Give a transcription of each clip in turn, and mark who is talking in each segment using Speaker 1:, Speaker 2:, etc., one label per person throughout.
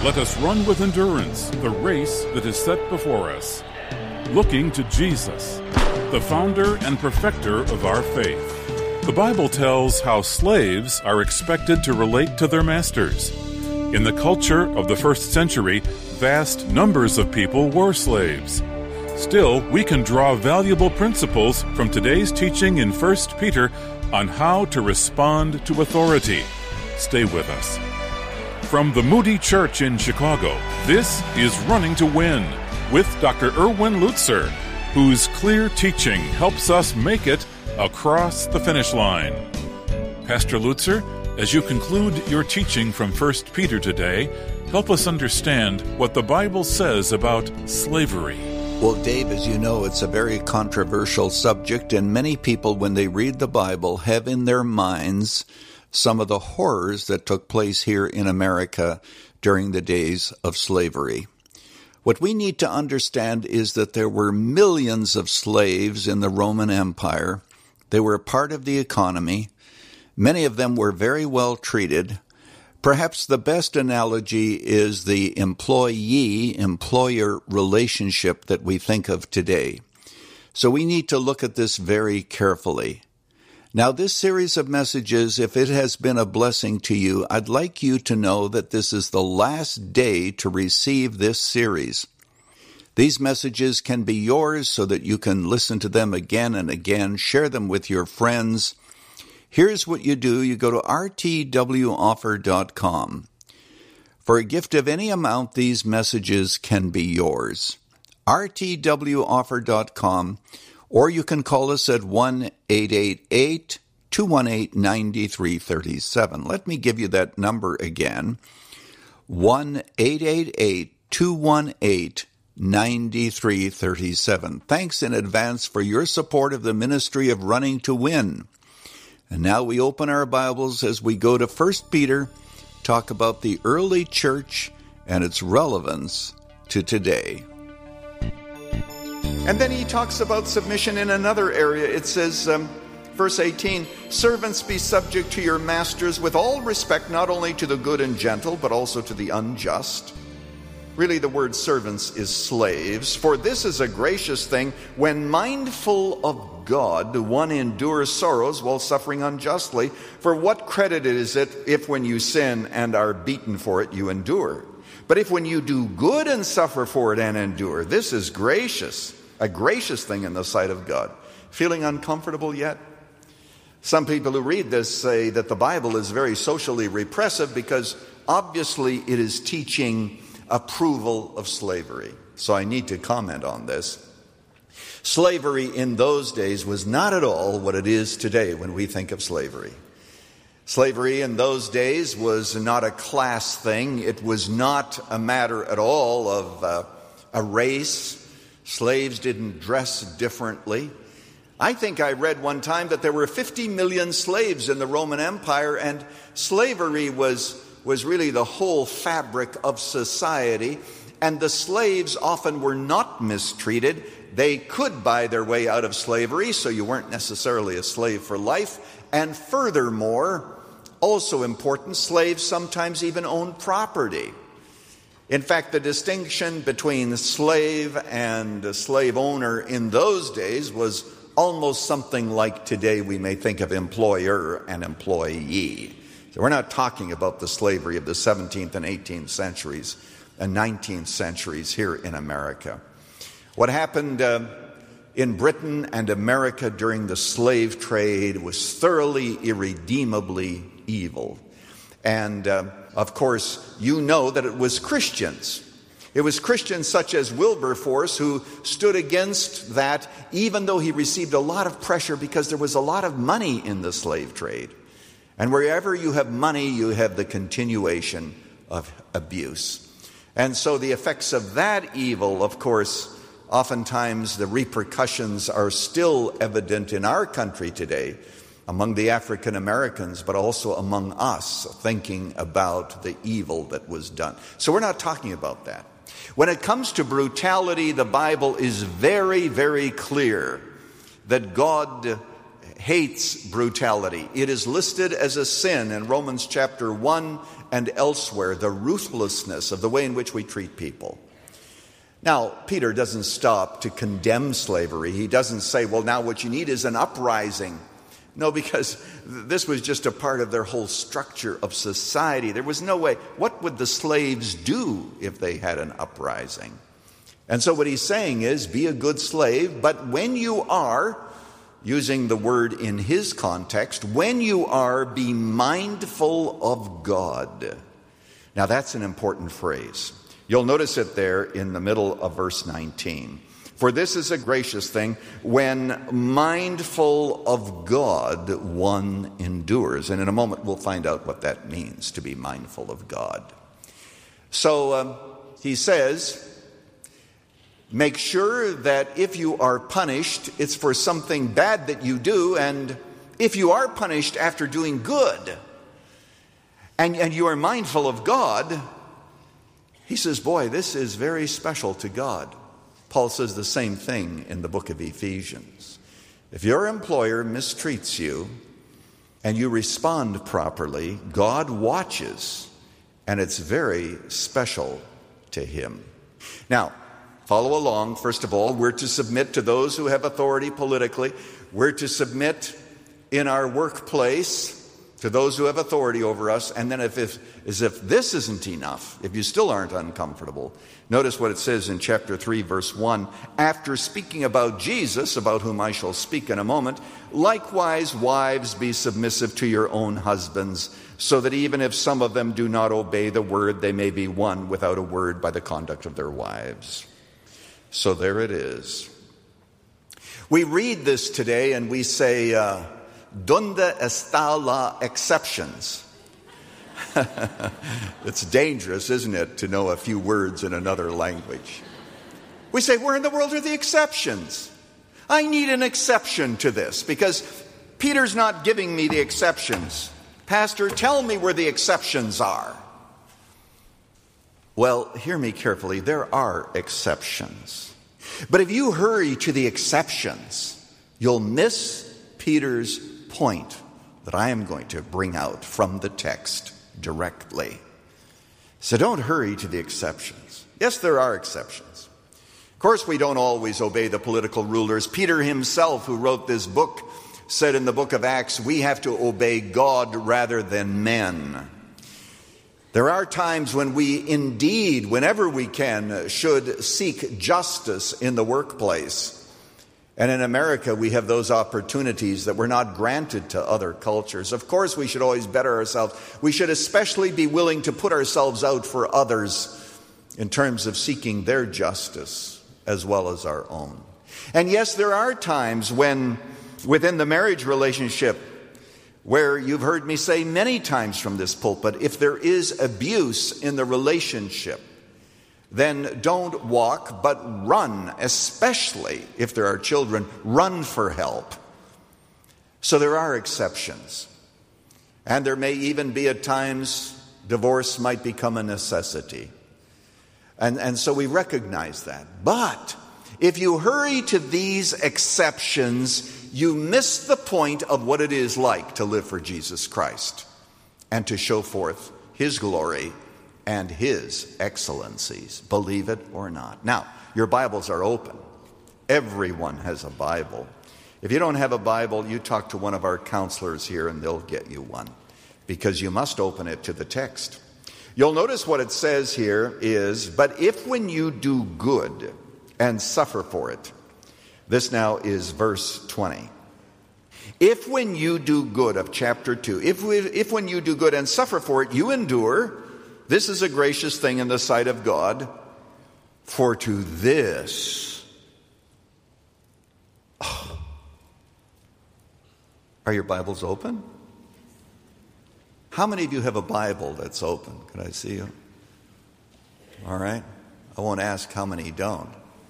Speaker 1: Let us run with endurance the race that is set before us, looking to Jesus, the founder and perfecter of our faith. The Bible tells how slaves are expected to relate to their masters. In the culture of the first century, vast numbers of people were slaves. Still, we can draw valuable principles from today's teaching in 1 Peter on how to respond to authority. Stay with us. From the Moody Church in Chicago, this is Running to Win with Dr. Erwin Lutzer, whose clear teaching helps us make it across the finish line. Pastor Lutzer, as you conclude your teaching from 1 Peter today, help us understand what the Bible says about slavery.
Speaker 2: Well, Dave, as you know, it's a very controversial subject, and many people, when they read the Bible, have in their minds some of the horrors that took place here in America during the days of slavery. What we need to understand is that there were millions of slaves in the Roman Empire. They were a part of the economy. Many of them were very well treated. Perhaps the best analogy is the employee-employer relationship that we think of today. So we need to look at this very carefully. Now, this series of messages, if it has been a blessing to you, I'd like you to know that this is the last day to receive this series. These messages can be yours so that you can listen to them again and again, share them with your friends. Here's what you do. You go to rtwoffer.com. For a gift of any amount, these messages can be yours. rtwoffer.com, or you can call us at 1-888-218-9337. Let me give you that number again, 1-888-218-9337. Thanks in advance for your support of the ministry of Running to Win. And now we open our Bibles as we go to 1 Peter, talk about the early church and its relevance to today. And then he talks about submission in another area. It says, verse 18, "Servants, be subject to your masters with all respect, not only to the good and gentle, but also to the unjust." Really, the word servants is slaves. "For this is a gracious thing, when mindful of God, one endures sorrows while suffering unjustly. For what credit is it if when you sin and are beaten for it, you endure? But if when you do good and suffer for it and endure, this is gracious, a gracious thing in the sight of God." Feeling uncomfortable yet? Some people who read this say that the Bible is very socially repressive because obviously it is teaching approval of slavery. So I need to comment on this. Slavery in those days was not at all what it is today when we think of slavery. Slavery in those days was not a class thing. It was not a matter at all of a race. Slaves didn't dress differently. I think I read one time that there were 50 million slaves in the Roman Empire, and slavery was really the whole fabric of society, and the slaves often were not mistreated. They could buy their way out of slavery, so you weren't necessarily a slave for life. And furthermore, also important, slaves sometimes even owned property. In fact, the distinction between the slave and a slave owner in those days was almost something like today we may think of employer and employee. So we're not talking about the slavery of the 17th and 18th centuries and 19th centuries here in America. What happened in Britain and America during the slave trade was thoroughly, irredeemably evil. And, of course, you know that it was Christians. It was Christians such as Wilberforce who stood against that, even though he received a lot of pressure because there was a lot of money in the slave trade. And wherever you have money, you have the continuation of abuse. And so the effects of that evil, of course, oftentimes the repercussions are still evident in our country today, among the African Americans, but also among us, thinking about the evil that was done. So we're not talking about that. When it comes to brutality, the Bible is very, very clear that God hates brutality. It is listed as a sin in Romans chapter 1 and elsewhere, the ruthlessness of the way in which we treat people. Now, Peter doesn't stop to condemn slavery. He doesn't say, well, now what you need is an uprising. No, because this was just a part of their whole structure of society. There was no way. What would the slaves do if they had an uprising? And so what he's saying is, be a good slave, but when you are, using the word in his context, when you are, be mindful of God. Now that's an important phrase. You'll notice it there in the middle of verse 19. For this is a gracious thing, when mindful of God, one endures. And in a moment we'll find out what that means, to be mindful of God. So he says, make sure that if you are punished, it's for something bad that you do, and if you are punished after doing good, and you are mindful of God, he says, boy, this is very special to God. Paul says the same thing in the book of Ephesians. If your employer mistreats you and you respond properly, God watches, and it's very special to him. Now, follow along. First of all, we're to submit to those who have authority politically. We're to submit in our workplace to those who have authority over us. And then as if this isn't enough, if you still aren't uncomfortable, notice what it says in chapter 3, verse 1. After speaking about Jesus, about whom I shall speak in a moment, likewise, wives, be submissive to your own husbands, so that even if some of them do not obey the word, they may be won without a word by the conduct of their wives. So there it is. We read this today and we say, ¿Dónde está la exceptions? It's dangerous, isn't it, to know a few words in another language. We say, where in the world are the exceptions? I need an exception to this because Peter's not giving me the exceptions. Pastor, tell me where the exceptions are. Well, hear me carefully. There are exceptions. But if you hurry to the exceptions, you'll miss Peter's point that I am going to bring out from the text directly. So don't hurry to the exceptions. Yes, there are exceptions. Of course, we don't always obey the political rulers. Peter himself, who wrote this book, said in the book of Acts, we have to obey God rather than men. There are times when we indeed, whenever we can, should seek justice in the workplace. And in America, we have those opportunities that were not granted to other cultures. Of course, we should always better ourselves. We should especially be willing to put ourselves out for others in terms of seeking their justice as well as our own. And yes, there are times when within the marriage relationship where you've heard me say many times from this pulpit, if there is abuse in the relationship, then don't walk, but run, especially if there are children, run for help. So there are exceptions. And there may even be at times divorce might become a necessity. And so we recognize that. But if you hurry to these exceptions, you miss the point of what it is like to live for Jesus Christ and to show forth his glory and his excellencies, believe it or not. Now, your Bibles are open. Everyone has a Bible. If you don't have a Bible, you talk to one of our counselors here and they'll get you one, because you must open it to the text. You'll notice what it says here is, but if when you do good and suffer for it, this now is verse 20. If when you do good of chapter 2, if when you do good and suffer for it, you endure, this is a gracious thing in the sight of God, for to this. Oh. Are your Bibles open? How many of you have a Bible that's open? Can I see you? All right. I won't ask how many don't.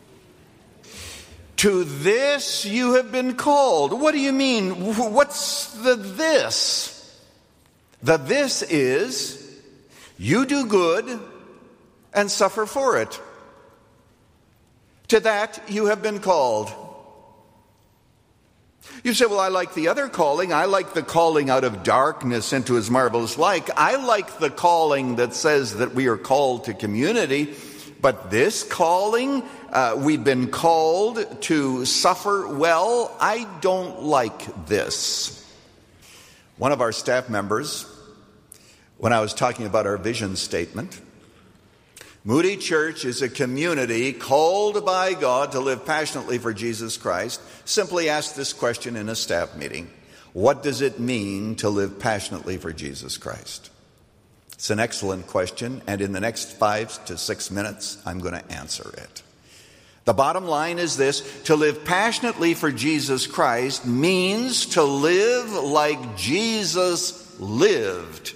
Speaker 2: To this you have been called. What do you mean? What's the this? The this is you do good and suffer for it. To that you have been called. You say, well, I like the other calling. I like the calling out of darkness into his marvelous light. I like the calling that says that we are called to community. But this calling, we've been called to suffer well. I don't like this. One of our staff members, when I was talking about our vision statement, Moody Church is a community called by God to live passionately for Jesus Christ, simply asked this question in a staff meeting. What does it mean to live passionately for Jesus Christ? It's an excellent question, and in the next 5 to 6 minutes, I'm going to answer it. The bottom line is this: to live passionately for Jesus Christ means to live like Jesus lived.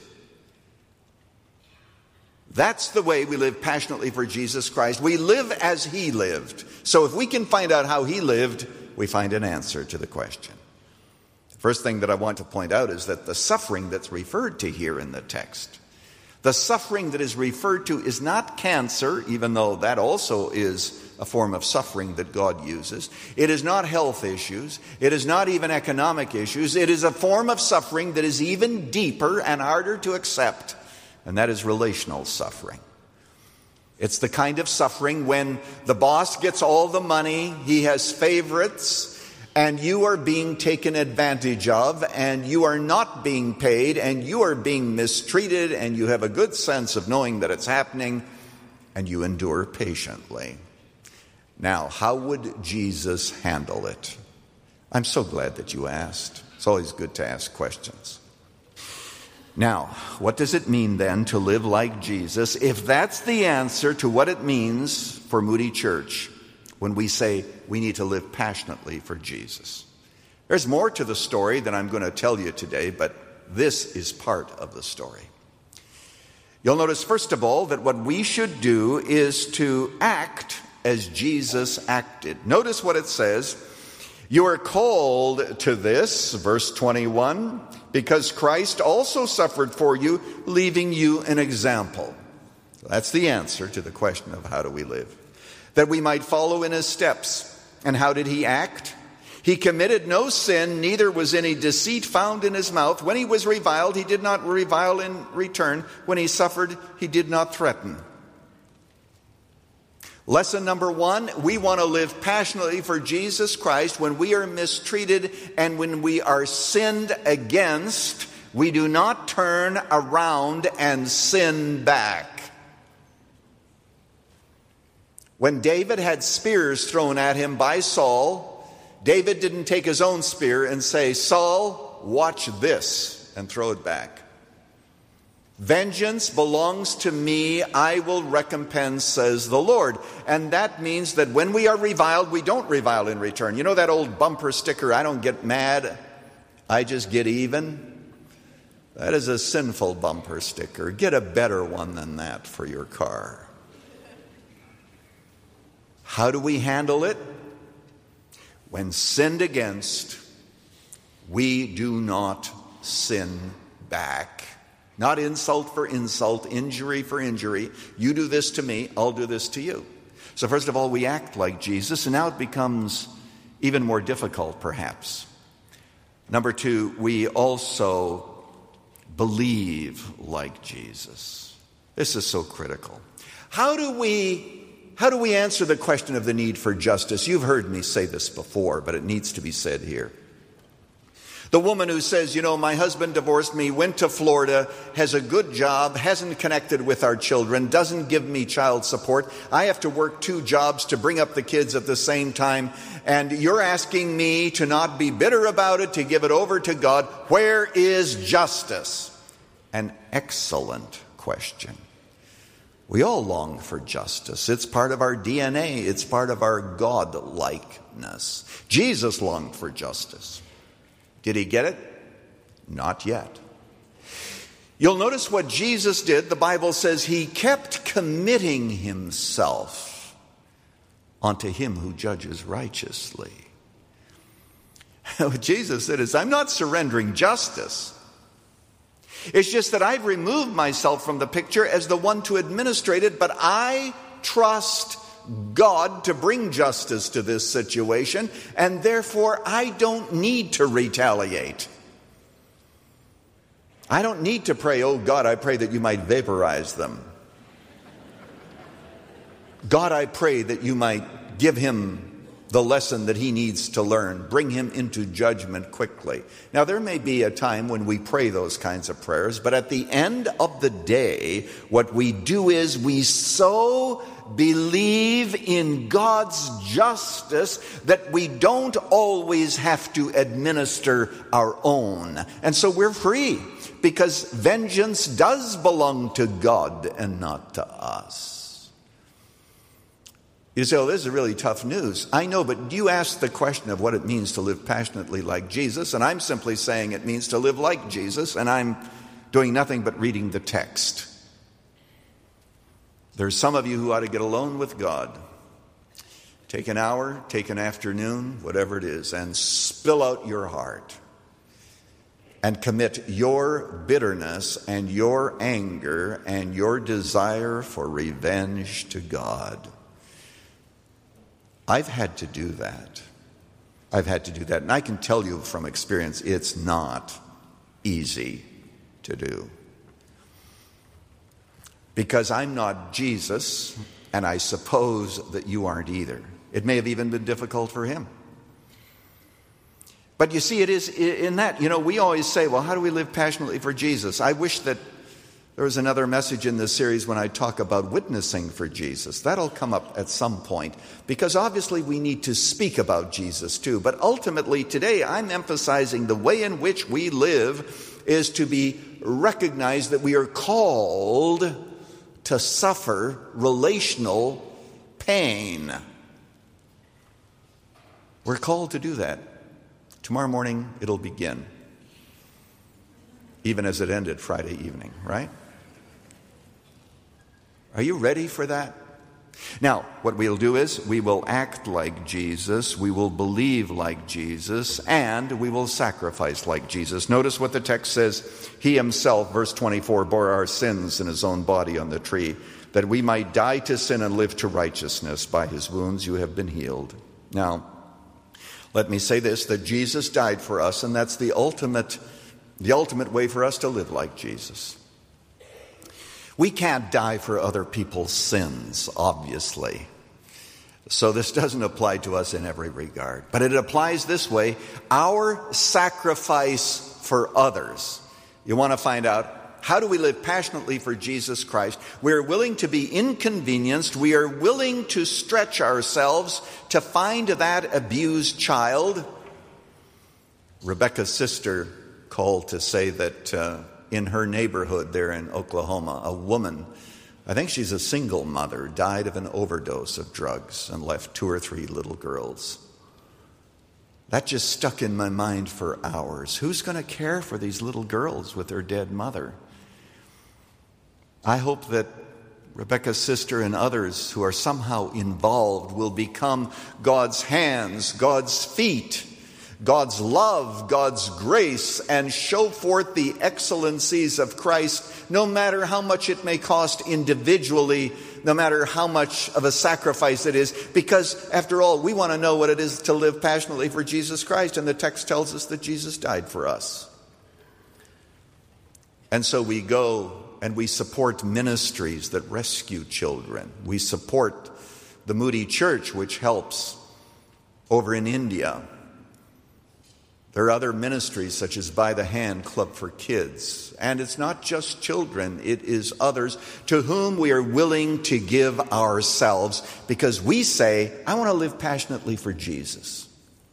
Speaker 2: That's the way we live passionately for Jesus Christ. We live as he lived. So if we can find out how he lived, we find an answer to the question. The first thing that I want to point out is that the suffering that's referred to here in the text, the suffering that is referred to is not cancer, even though that also is a form of suffering that God uses. It is not health issues. It is not even economic issues. It is a form of suffering that is even deeper and harder to accept, and that is relational suffering. It's the kind of suffering when the boss gets all the money, he has favorites, and you are being taken advantage of, and you are not being paid, and you are being mistreated, and you have a good sense of knowing that it's happening, and you endure patiently. Now, how would Jesus handle it? I'm so glad that you asked. It's always good to ask questions. Now, what does it mean then to live like Jesus? If that's the answer to what it means for Moody Church when we say we need to live passionately for Jesus. There's more to the story than I'm going to tell you today, but this is part of the story. You'll notice, first of all, that what we should do is to act as Jesus acted. Notice what it says. You are called to this, verse 21, because Christ also suffered for you, leaving you an example. So that's the answer to the question of how do we live. That we might follow in his steps. And how did he act? He committed no sin, neither was any deceit found in his mouth. When he was reviled, he did not revile in return. When he suffered, he did not threaten. Lesson number 1, we want to live passionately for Jesus Christ when we are mistreated and when we are sinned against. We do not turn around and sin back. When David had spears thrown at him by Saul, David didn't take his own spear and say, Saul, watch this, and throw it back. Vengeance belongs to me, I will recompense, says the Lord. And that means that when we are reviled, we don't revile in return. You know that old bumper sticker, I don't get mad, I just get even? That is a sinful bumper sticker. Get a better one than that for your car. How do we handle it? When sinned against, we do not sin back. Not insult for insult, injury for injury. You do this to me, I'll do this to you. So first of all, we act like Jesus, and now it becomes even more difficult, perhaps. Number 2, we also believe like Jesus. This is so critical. How do we answer the question of the need for justice? You've heard me say this before, but it needs to be said here. The woman who says, my husband divorced me, went to Florida, has a good job, hasn't connected with our children, doesn't give me child support. I have to work 2 jobs to bring up the kids at the same time. And you're asking me to not be bitter about it, to give it over to God. Where is justice? An excellent question. We all long for justice. It's part of our DNA. It's part of our God-likeness. Jesus longed for justice. Did he get it? Not yet. You'll notice what Jesus did. The Bible says he kept committing himself unto him who judges righteously. What Jesus said is, I'm not surrendering justice. It's just that I've removed myself from the picture as the one to administrate it, but I trust God to bring justice to this situation, and therefore I don't need to retaliate. I don't need to pray, oh God, I pray that you might vaporize them. God, I pray that you might give him the lesson that he needs to learn, bring him into judgment quickly. Now, there may be a time when we pray those kinds of prayers, but at the end of the day, what we do is we so believe in God's justice that we don't always have to administer our own. And so we're free, because vengeance does belong to God and not to us. You say, oh, this is really tough news. I know, but you asked the question of what it means to live passionately like Jesus, and I'm simply saying it means to live like Jesus, and I'm doing nothing but reading the text. There's some of you who ought to get alone with God. Take an hour, take an afternoon, whatever it is, and spill out your heart. And commit your bitterness and your anger and your desire for revenge to God. I've had to do that. And I can tell you from experience, it's not easy to do. Because I'm not Jesus, and I suppose that you aren't either. It may have even been difficult for him. But you see, it is in that, we always say, well, how do we live passionately for Jesus? I wish that there was another message in this series when I talk about witnessing for Jesus. That'll come up at some point, because obviously we need to speak about Jesus too. But ultimately today I'm emphasizing the way in which we live is to be recognized that we are called to suffer relational pain. We're called to do that. Tomorrow morning it'll begin, even as it ended Friday evening, right? Are you ready for that? Now, what we'll do is we will act like Jesus, we will believe like Jesus, and we will sacrifice like Jesus. Notice what the text says. He himself, verse 24, bore our sins in his own body on the tree, that we might die to sin and live to righteousness. By his wounds you have been healed. Now, let me say this, that Jesus died for us, and that's the ultimate way for us to live like Jesus. We can't die for other people's sins, obviously. So this doesn't apply to us in every regard. But it applies this way. Our sacrifice for others. You want to find out, how do we live passionately for Jesus Christ? We're willing to be inconvenienced. We are willing to stretch ourselves to find that abused child. Rebecca's sister called to say that in her neighborhood there in Oklahoma, a woman, I think she's a single mother, died of an overdose of drugs and left 2 or 3 little girls. That just stuck in my mind for hours. Who's going to care for these little girls with their dead mother? I hope that Rebecca's sister and others who are somehow involved will become God's hands, God's feet, God's love, God's grace, and show forth the excellencies of Christ, no matter how much it may cost individually, no matter how much of a sacrifice it is, because after all, we want to know what it is to live passionately for Jesus Christ, and the text tells us that Jesus died for us. And so we go and we support ministries that rescue children. We support the Moody Church, which helps over in India. There are other ministries such as By the Hand Club for Kids. And it's not just children, it is others to whom we are willing to give ourselves because we say, I want to live passionately for Jesus.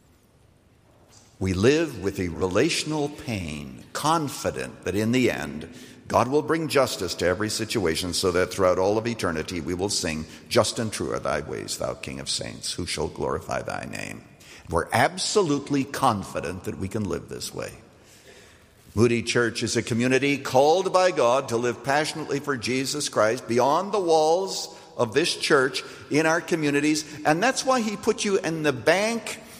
Speaker 2: We live with a relational pain, confident that in the end, God will bring justice to every situation so that throughout all of eternity we will sing, just and true are thy ways, thou King of saints, who shall glorify thy name. We're absolutely confident that we can live this way. Moody Church is a community called by God to live passionately for Jesus Christ beyond the walls of this church in our communities. And that's why he put you in the bank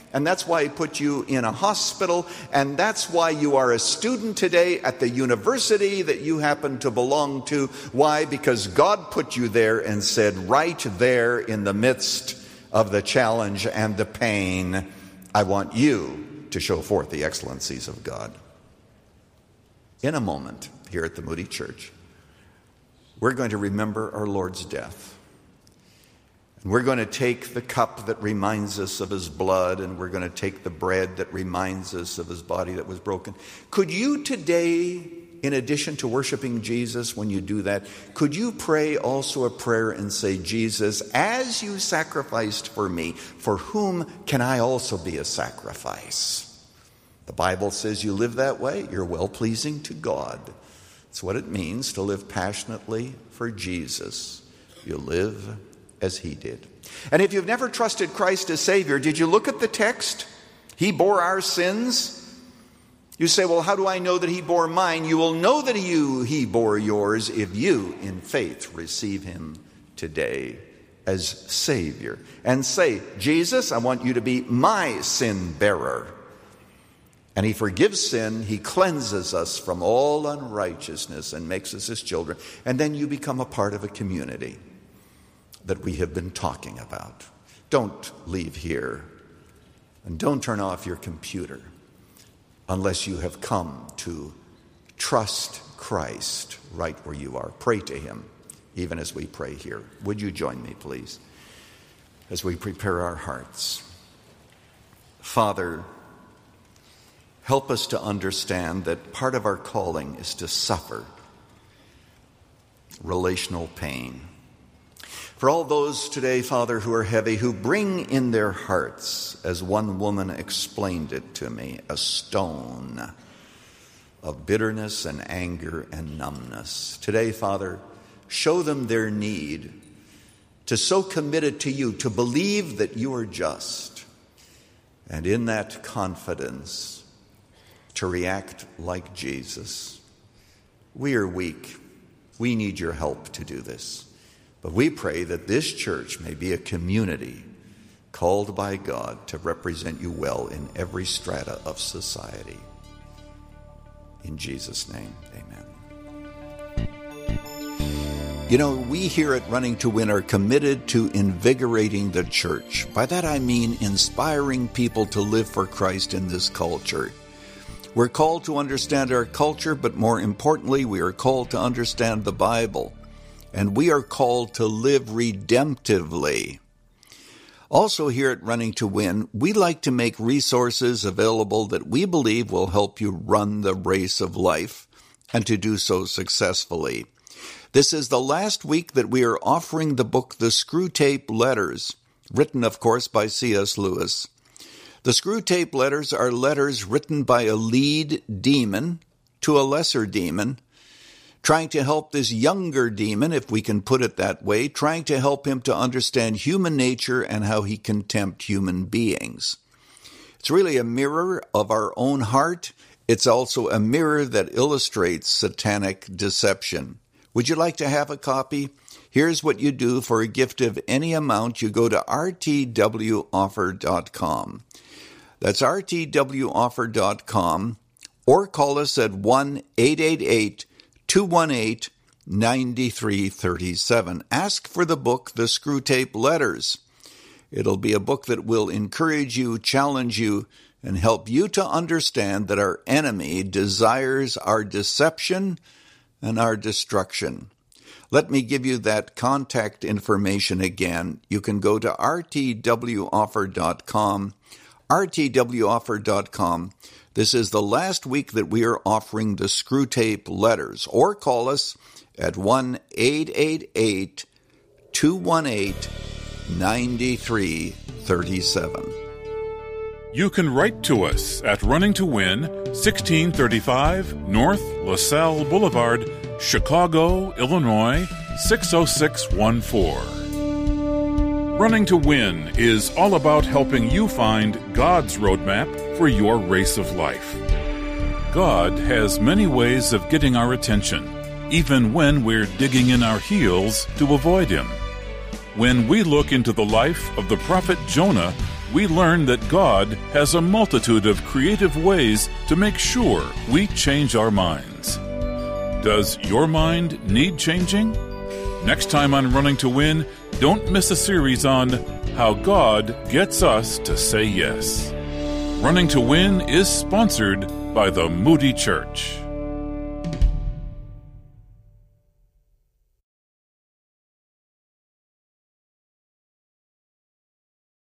Speaker 2: And that's why he put you in a hospital. And that's why you are a student today at the university that you happen to belong to. Why? Because God put you there and said, right there in the midst of the challenge and the pain, I want you to show forth the excellencies of God. In a moment, here at the Moody Church, we're going to remember our Lord's death. And we're going to take the cup that reminds us of his blood, and we're going to take the bread that reminds us of his body that was broken. Could you today, in addition to worshiping Jesus, when you do that, could you pray also a prayer and say, Jesus, as you sacrificed for me, for whom can I also be a sacrifice? The Bible says you live that way, you're well-pleasing to God. It's what it means to live passionately for Jesus. You live as he did. And if you've never trusted Christ as Savior, did you look at the text? He bore our sins. You say, well, how do I know that he bore mine? You will know that he bore yours if you, in faith, receive him today as Savior. And say, Jesus, I want you to be my sin bearer. And he forgives sin, he cleanses us from all unrighteousness and makes us his children. And then you become a part of a community that we have been talking about. Don't leave here and don't turn off your computer unless you have come to trust Christ right where you are. Pray to him, even as we pray here. Would you join me, please, as we prepare our hearts? Father, help us to understand that part of our calling is to suffer relational pain. For all those today, Father, who are heavy, who bring in their hearts, as one woman explained it to me, a stone of bitterness and anger and numbness. Today, Father, show them their need to so committed to you, to believe that you are just, and in that confidence, to react like Jesus. We are weak. We need your help to do this. But we pray that this church may be a community called by God to represent you well in every strata of society. In Jesus' name, amen. You know, we here at Running to Win are committed to invigorating the church. By that I mean inspiring people to live for Christ in this culture. We're called to understand our culture, but more importantly, we are called to understand the Bible. And we are called to live redemptively. Also here at Running to Win, we like to make resources available that we believe will help you run the race of life and to do so successfully. This is the last week that we are offering the book, The Screwtape Letters, written, of course, by C.S. Lewis. The Screwtape Letters are letters written by a lead demon to a lesser demon, trying to help this younger demon, if we can put it that way, trying to help him to understand human nature and how he can tempt human beings. It's really a mirror of our own heart. It's also a mirror that illustrates satanic deception. Would you like to have a copy? Here's what you do for a gift of any amount. You go to rtwoffer.com. That's rtwoffer.com, or call us at 1-888-218-9337. Ask for the book, The Screwtape Letters. It'll be a book that will encourage you, challenge you, and help you to understand that our enemy desires our deception and our destruction. Let me give you that contact information again. You can go to rtwoffer.com, rtwoffer.com. This is the last week that we are offering the Screwtape Letters, or call us at 1-888-218-9337.
Speaker 1: You can write to us at Running to Win, 1635 North LaSalle Boulevard, Chicago, Illinois, 60614. Running to Win is all about helping you find God's roadmap for your race of life. God has many ways of getting our attention, even when we're digging in our heels to avoid Him. When we look into the life of the prophet Jonah, we learn that God has a multitude of creative ways to make sure we change our minds. Does your mind need changing? Next time on Running to Win, don't miss a series on how God gets us to say yes. Running to Win is sponsored by the Moody Church.